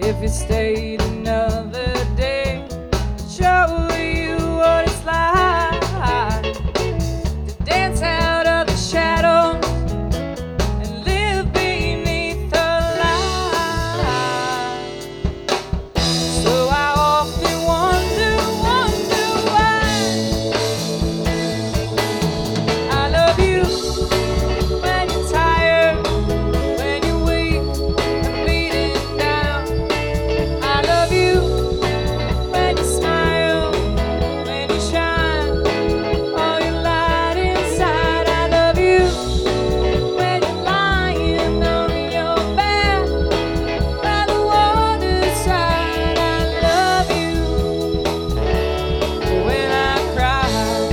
if you stayed another day, show you what it's like to dance out of the shadows and live beneath the light. So I often wonder why I love you when you're tired, when you're weak and beaten down. I love you when you smile, when you shine, all your light inside. I love you when you're lying on your bed by the waterside. I love you when I cry.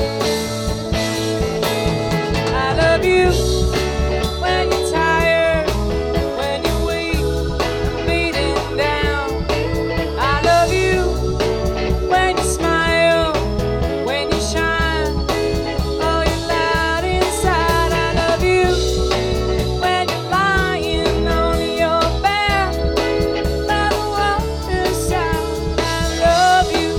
I love you when you're tired, when you're weak and beaten down. I love you when you smile, when you shine, all your light inside. I love you when you're lying on your bed by the waterside. I love you,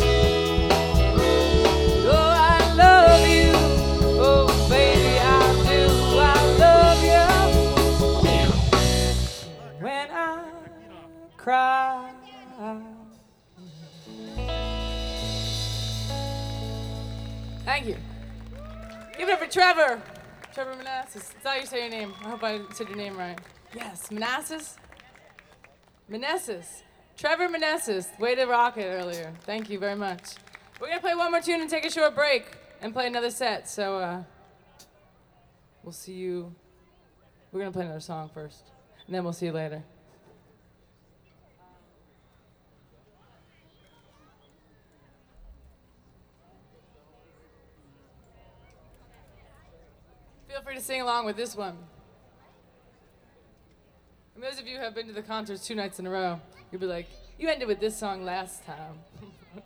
oh I love you, oh baby I do. I love you when I cry. Thank you. Give it up for Trevor. Trevor Manassas. That's how you say your name. I hope I said your name right. Yes, Manassas? Manassas. Trevor Manassas. Way to rock it earlier. Thank you very much. We're going to play one more tune and take a short break and play another set. So we'll see you. We're going to play another song first, and then we'll see you later. Feel free to sing along with this one. And those of you who have been to the concerts 2 nights in a row, you'll be like, you ended with this song last time.